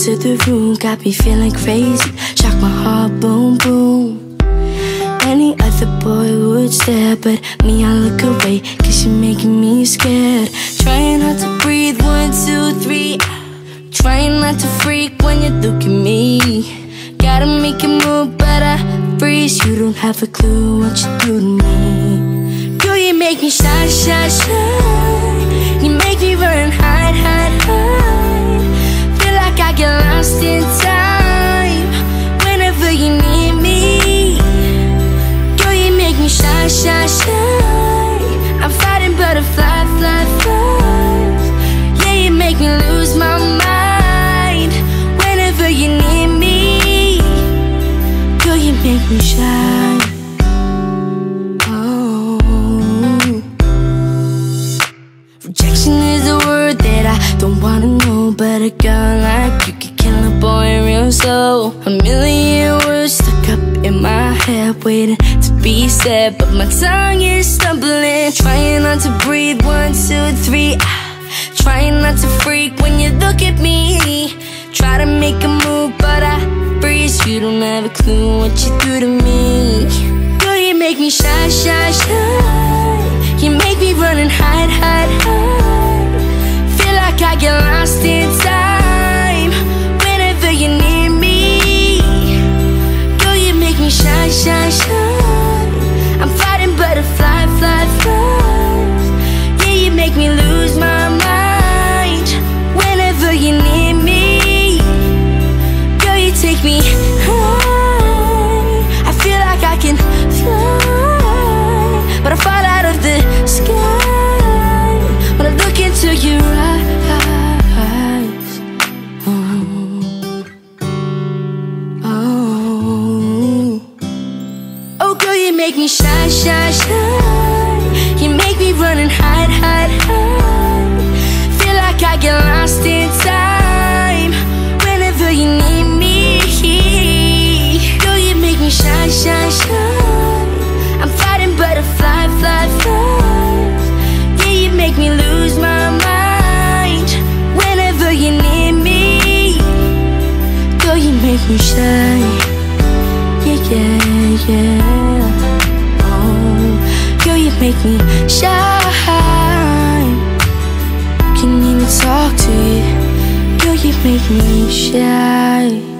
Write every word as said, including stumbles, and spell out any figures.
to the room, got me feeling crazy. Shock my heart, boom, boom. Any other boy would stare, but me, I look away, cause you're making me scared. Trying not to breathe, one, two, three. Trying not to freak when you look at me. Gotta make a move, but I freeze. You don't have a clue what you do to me. Girl, you make me shy, shy, shy. You make me run, hide, hide, hide. Feel like I get lost in time whenever you need me. Girl, you make me shy, shy, shy. I'm fighting butterfly, fly, flies. Yeah, you make me lose my mind whenever you need me. Girl, you make me shy. Oh, rejection is a word that I don't wanna know, but a girl like you can kill a boy real slow. A million words stuck up in my head, waiting to be said, but my tongue is stumbling. Trying not to breathe, one, two, three. Trying not to freak when you look at me. Try to make a move, but I freeze. You don't have a clue what you do to me. Girl, you make me shy, shy, shy. You make me run and hide, hide, hide. Feel like I get lost in time whenever you need me. Girl, you make me shy, shy, shy. I'm fighting butterfly, fly, flies. Yeah, you make me lose my mind whenever you need me. Girl, you take me high. I feel like I can fly, but I fall out of the sky when I look into your eyes. Oh, oh, oh, girl, you make me shy, shy, shy. You make me run and hide, hide, hide. Feel like I get lost in time whenever you need me. Girl, you make me shine, shine, shine. I'm fighting butterfly, fly, flies. Yeah, you make me lose my mind whenever you need me. Girl, you make me shine. Yeah, yeah, yeah. Oh, girl, you make me shine. Can't even talk to you. Girl, you make me shy.